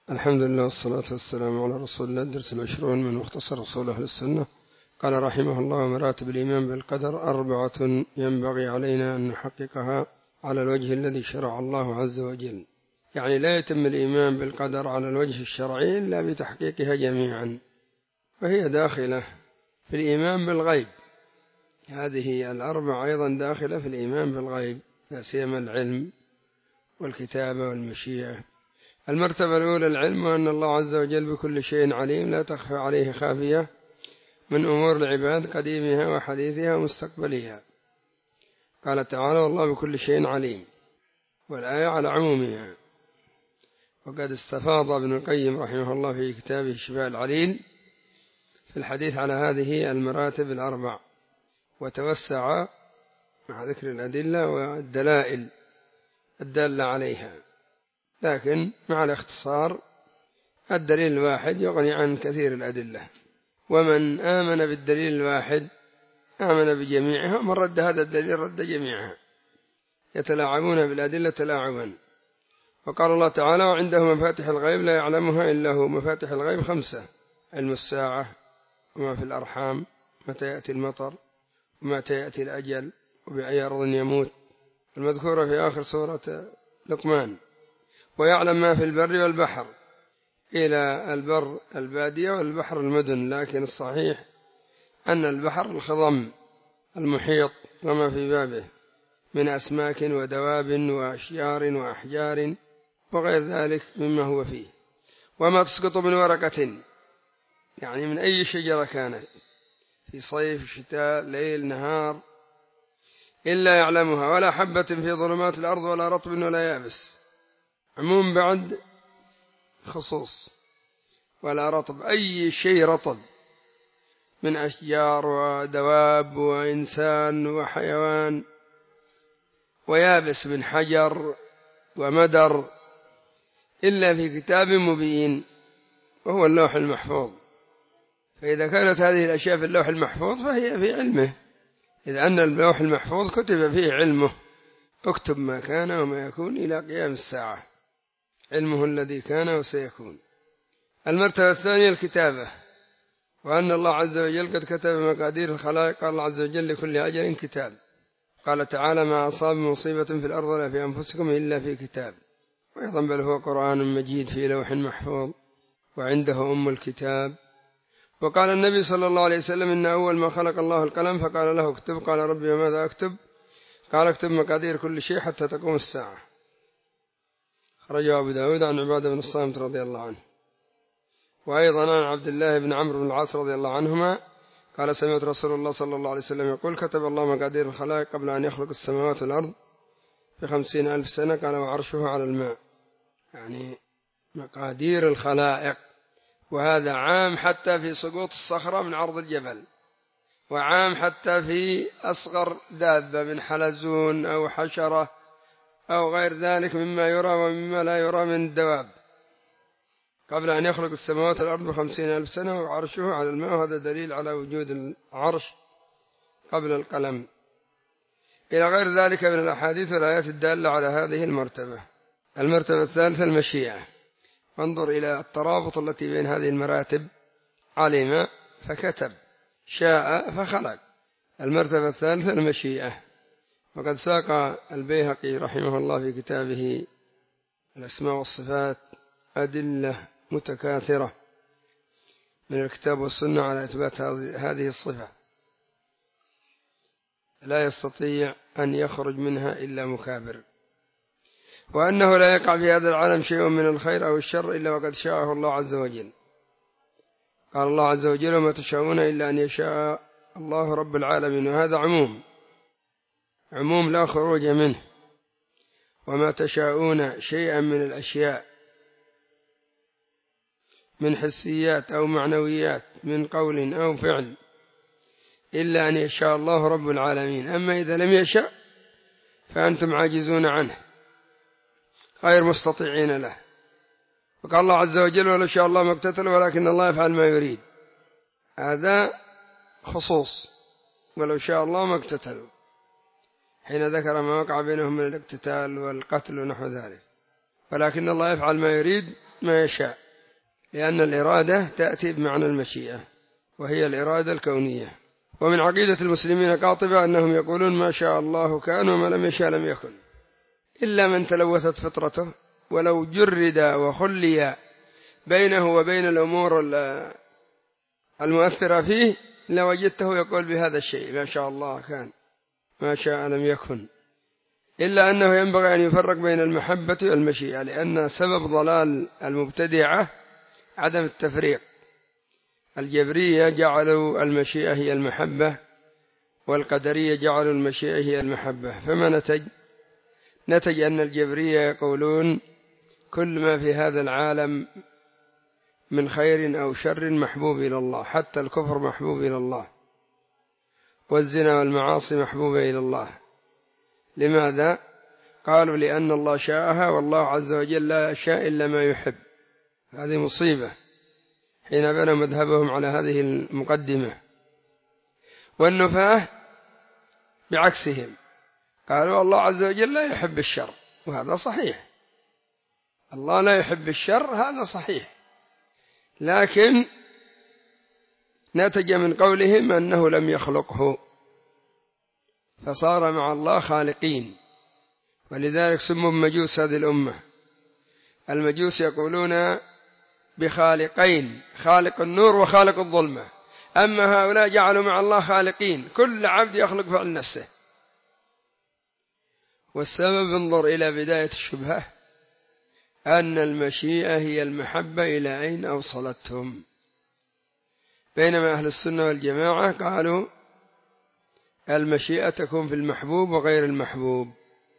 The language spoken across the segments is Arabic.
الحمد لله والصلاة والسلام على رسول الله. الدرس 20 من مختصر أصول أهل السنة. قال رحمه الله: مراتب الإيمان بالقدر 4 ينبغي علينا أن نحققها على الوجه الذي شرع الله عز وجل. يعني لا يتم الإيمان بالقدر على الوجه الشرعي إلا بتحقيقها جميعا، وهي داخلة في الإيمان بالغيب. هذه 4 أيضا داخلة في الإيمان بالغيب، لا سيما العلم والكتابة والمشيئة. المرتبة الأولى العلم، وأن الله عز وجل بكل شيء عليم، لا تخفى عليه خافية من أمور العباد قديمها وحديثها ومستقبلها. قال تعالى: والله بكل شيء عليم، والآية على عمومها. وقد استفاض ابن القيم رحمه الله في كتابه شفاء العليل في الحديث على هذه المراتب 4، وتوسع مع ذكر الأدلة والدلائل الدالة عليها، لكن مع الاختصار الدليل الواحد يغني عن كثير الأدلة، ومن آمن بالدليل الواحد آمن بجميعها، ومن رد هذا الدليل رد جميعها، يتلاعبون بالأدلة تلاعبا. وقال الله تعالى: وعنده مفاتح الغيب لا يعلمها إلا هو. مفاتح الغيب 5: علم الساعة، وما في الأرحام، متى يأتي المطر، ومتى يأتي الأجل، وبأي أرض يموت، المذكورة في آخر سورة لقمان. ويعلم ما في البر والبحر، إلى البر البادية والبحر المدن، لكن الصحيح أن البحر الخضم المحيط وما في بابه من أسماك ودواب وأشجار وأحجار وغير ذلك مما هو فيه. وما تسقط من ورقة، يعني من أي شجرة كانت، في صيف شتاء ليل نهار، إلا يعلمها، ولا حبة في ظلمات الأرض ولا رطب ولا يابس. عموم بعد خصوص. ولا رطب، أي شيء رطب من أشجار ودواب وإنسان وحيوان، ويابس من حجر ومدر، إلا في كتاب مبين وهو اللوح المحفوظ. فإذا كانت هذه الأشياء في اللوح المحفوظ فهي في علمه، إذ أن اللوح المحفوظ كتب فيه علمه: اكتب ما كان وما يكون إلى قيام الساعة، علمه الذي كان وسيكون. المرتبة الثانية الكتابة، وأن الله عز وجل قد كتب مقادير الخلائق. قال الله عز وجل: لكل أجل كتاب. قال تعالى: ما أصاب مصيبة في الأرض ولا في أنفسكم إلا في كتاب. وأيضا بل هو قرآن مجيد في لوح محفوظ وعنده أم الكتاب. وقال النبي صلى الله عليه وسلم: إن أول ما خلق الله القلم فقال له اكتب. قال: ربي وماذا أكتب؟ قال: اكتب مقادير كل شيء حتى تقوم الساعة. خرجه أبو داود عن عبادة بن الصامت رضي الله عنه. وأيضا عن عبد الله بن عمرو بن العاص رضي الله عنهما قال: سمعت رسول الله صلى الله عليه وسلم يقول: كتب الله مقادير الخلائق قبل أن يخلق السماوات والأرض ب50,000 سنة. قال: وعرشه على الماء. يعني مقادير الخلائق، وهذا عام حتى في سقوط الصخرة من عرض الجبل، وعام حتى في أصغر دابة من حلزون أو حشرة أو غير ذلك مما يرى ومما لا يرى من الدواب، قبل أن يخلق السماوات والأرض ب50,000 سنة، وعرشه على الماء. وهذا دليل على وجود العرش قبل القلم، إلى غير ذلك من الأحاديث والآيات الدالة على هذه المرتبة. المرتبة الثالثة المشيئة، وانظر إلى الترابط التي بين هذه المراتب: علم فكتب، شاء فخلق. المرتبة الثالثة المشيئة. وقد ساق البيهقي رحمه الله في كتابه الأسماء والصفات أدلة متكاثرة من الكتاب والسنة على إثبات هذه الصفة، لا يستطيع أن يخرج منها إلا مكابر. وأنه لا يقع في هذا العالم شيء من الخير أو الشر إلا وقد شاءه الله عز وجل. قال الله عز وجل: وما تشاءون إلا أن يشاء الله رب العالمين. وهذا عموم لا خروج منه. وما تشاءون شيئا من الأشياء من حسيات أو معنويات من قول أو فعل إلا أن يشاء الله رب العالمين. أما إذا لم يشاء فأنتم عاجزون عنه غير مستطيعين له. وقال الله عز وجل: ولو شاء الله ما اقتتلوا ولكن الله يفعل ما يريد. هذا خصوص، ولو شاء الله ما اقتتلوا، حين ذكر ما وقع بينهم من الاقتتال والقتل ونحو ذلك. ولكن الله يفعل ما يريد ما يشاء، لأن الإرادة تأتي بمعنى المشيئة وهي الإرادة الكونية. ومن عقيدة المسلمين قاطبة أنهم يقولون ما شاء الله كان وما لم يشاء لم يكن، إلا من تلوثت فطرته ولو جرد وخلي بينه وبين الأمور المؤثرة فيه لوجدته يقول بهذا الشيء ما شاء الله كان ما شاء لم يكن. إلا أنه ينبغي أن يفرق بين المحبة والمشيئة، لأن سبب ضلال المبتدعة عدم التفريق. الجبرية جعلوا المشيئة هي المحبة، والقدرية جعلوا المشيئة هي المحبة، فما نتج أن الجبرية يقولون كل ما في هذا العالم من خير أو شر محبوب إلى الله، حتى الكفر محبوب إلى الله، والزنا والمعاصي محبوبة إلى الله. لماذا؟ قالوا لأن الله شاءها والله عز وجل لا يشاء إلا ما يحب. هذه مصيبة حين بنوا مذهبهم على هذه المقدمة. والنفاة بعكسهم قالوا الله عز وجل لا يحب الشر، وهذا صحيح، الله لا يحب الشر، هذا صحيح، لكن نتج من قولهم أنه لم يخلقه فصار مع الله خالقين، ولذلك سموا مجوس هذه الأمة. المجوس يقولون بخالقين، خالق النور وخالق الظلمة، أما هؤلاء جعلوا مع الله خالقين، كل عبد يخلق فعل نفسه. والسبب انظر إلى بداية الشبهة أن المشيئة هي المحبة إلى أين أوصلتهم، بينما أهل السنة والجماعة قالوا المشيئة تكون في المحبوب وغير المحبوب.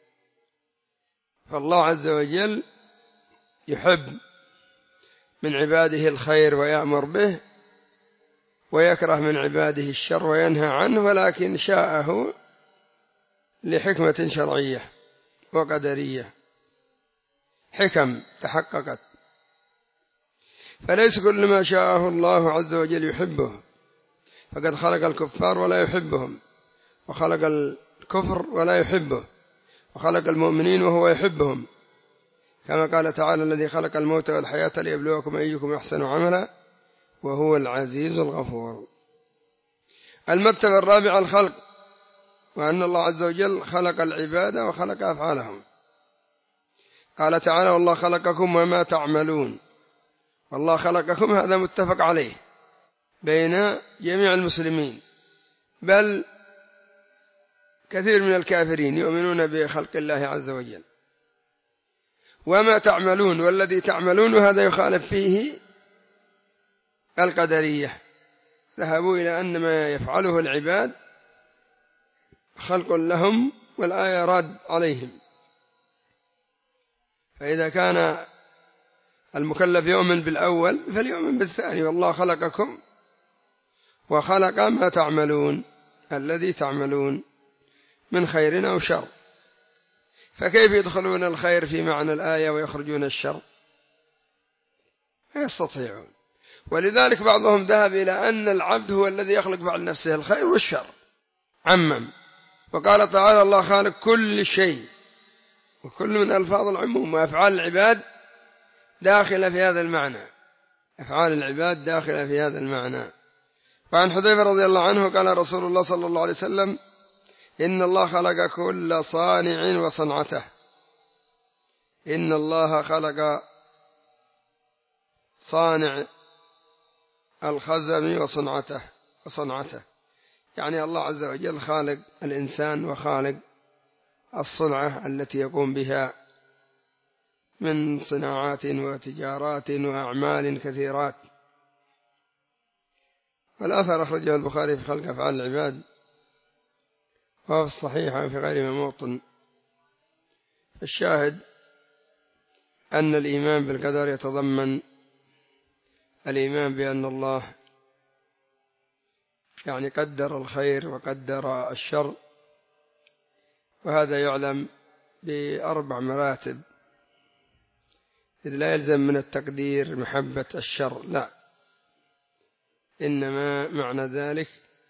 فالله عز وجل يحب من عباده الخير ويأمر به، ويكره من عباده الشر وينهى عنه، ولكن شاءه لحكمة شرعية وقدرية، حكم تحققت. فليس كل ما شاءه الله عز وجل يحبه، فقد خلق الكفار ولا يحبهم، وخلق الكفر ولا يحبه، وخلق المؤمنين وهو يحبهم، كما قال تعالى الذي خلق الموت والحياة ليبلوكم أيكم أحسن عملا وهو العزيز الغفور. المرتبة الرابعة الخلق، وأن الله عز وجل خلق العباد وخلق أفعالهم. قال تعالى والله خلقكم وما تعملون، والله خلقكم هذا متفق عليه بين جميع المسلمين، بل كثير من الكافرين يؤمنون بخلق الله عز وجل. وما تعملون، والذي تعملون هذا يخالف فيه القدرية، ذهبوا إلى أن ما يفعله العباد خلق لهم، والآية راد عليهم. فإذا كان المكلف يؤمن بالأول فليؤمن بالثاني، والله خلقكم وخلق ما تعملون، الذي تعملون من خير أو شر. فكيف يدخلون الخير في معنى الآية ويخرجون الشر؟ لا يستطيعون. ولذلك بعضهم ذهب إلى أن العبد هو الذي يخلق فعل نفسه الخير والشر، عمم، وقال تعالى الله خالق كل شيء، وكل من ألفاظ العموم، وأفعال العباد داخلة في هذا المعنى، أفعال العباد داخلة في هذا المعنى. وعن حذيفة رضي الله عنه قال رسول الله صلى الله عليه وسلم إن الله خلق كل صانع وصنعته، إن الله خلق صانع الخزم وصنعته، يعني الله عز وجل خالق الإنسان وخالق الصنعة التي يقوم بها من صناعات وتجارات وأعمال كثيرات. والآثر أخرجه البخاري في خلق أفعال العباد، وهو في الصحيح وفي غير موطن. الشاهد أن الإيمان بالقدر يتضمن الإيمان بأن الله يعني قدر الخير وقدر الشر، وهذا يعلم بأربع مراتب، إذ لا يلزم من التقدير محبة الشر، لا، إنما معنى ذلك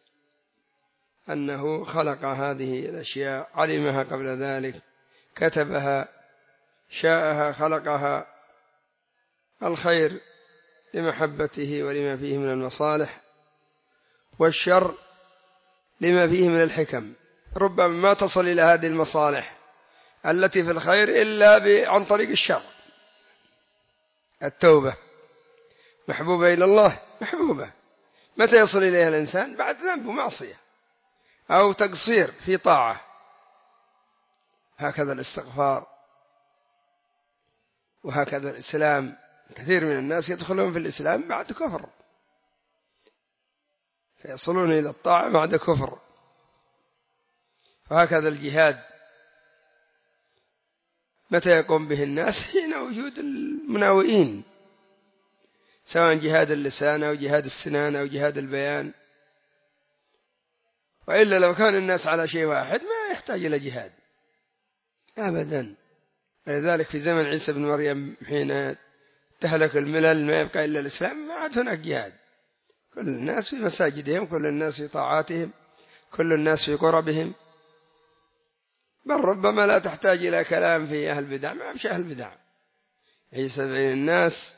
أنه خلق هذه الأشياء، علمها قبل ذلك، كتبها، شاءها، خلقها، الخير لمحبته ولما فيه من المصالح، والشر لما فيه من الحكم. ربما ما تصل إلى هذه المصالح التي في الخير إلا عن طريق الشر. التوبة محبوبة إلى الله، محبوبة، متى يصل إليها الإنسان؟ بعد ذنب ومعصية أو تقصير في طاعة. هكذا الاستغفار، وهكذا الإسلام. كثير من الناس يدخلون في الإسلام بعد كفر، فيصلون إلى الطاعة بعد كفر. وهكذا الجهاد، متى يقوم به الناس؟ حين وجود المناوئين، سواء جهاد اللسان أو جهاد السنان أو جهاد البيان. وإلا لو كان الناس على شيء واحد ما يحتاج إلى جهاد أبدا. لذلك في زمن عيسى بن مريم حين تهلك الملل ما يبقى إلا الإسلام، ما عاد هناك جهاد. كل الناس في مساجدهم، كل الناس في طاعاتهم، كل الناس في قربهم. بل ربما لا تحتاج إلى كلام في أهل البدع، ما مش أهل البدع، عيسى بين الناس.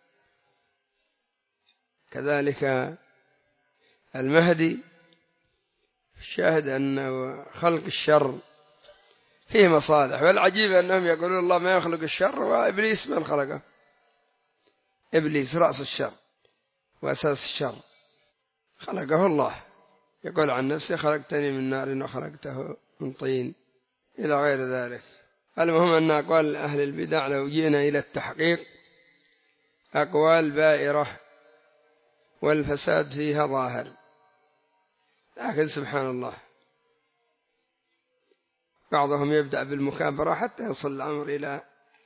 كذلك المهدي، شاهد أن خلق الشر فيه مصالح. والعجيب أنهم يقولون الله ما يخلق الشر، وإبليس من خلقه؟ إبليس رأس الشر وأساس الشر، خلقه الله. يقول عن نفسه خلقتني من نار وخلقته من طين، إلى غير ذلك. المهم أن أقوال أهل البدع لو جئنا إلى التحقيق أقوال بائرة والفساد فيها ظاهر، لكن سبحان الله بعضهم يبدأ بالمكابرة حتى يصل الأمر إلى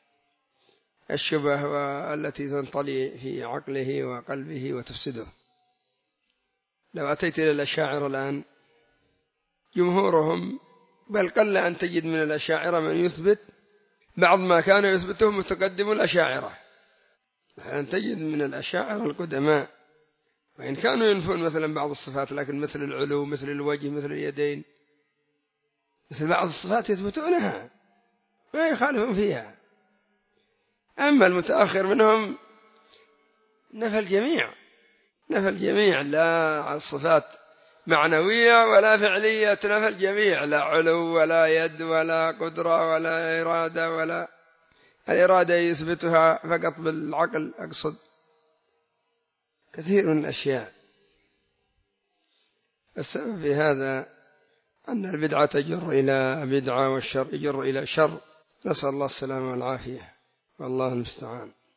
الشبه والتي تنطلي في عقله وقلبه وتفسده. لو أتيت إلى الأشاعرة الآن جمهورهم، بل قل أن تجد من الأشاعرة من يثبت بعض ما كانوا يثبته متقدم الأشاعرة. أن تجد من الأشاعرة القدماء وإن كانوا ينفون مثلا بعض الصفات، لكن مثل العلو، مثل الوجه، مثل اليدين، مثل بعض الصفات يثبتونها ما يخالفون فيها. أما المتأخر منهم نفى الجميع، نفى الجميع، لا الصفات معنوية ولا فعلية، نفى الجميع، لا علو ولا يد ولا قدرة ولا إرادة، ولا الإرادة يثبتها فقط بالعقل. أقصد كثير من الأشياء. السبب في هذا أن البدعة تجر إلى بدعة، والشر يجر إلى شر. نسأل الله السلامة والعافية، والله المستعان.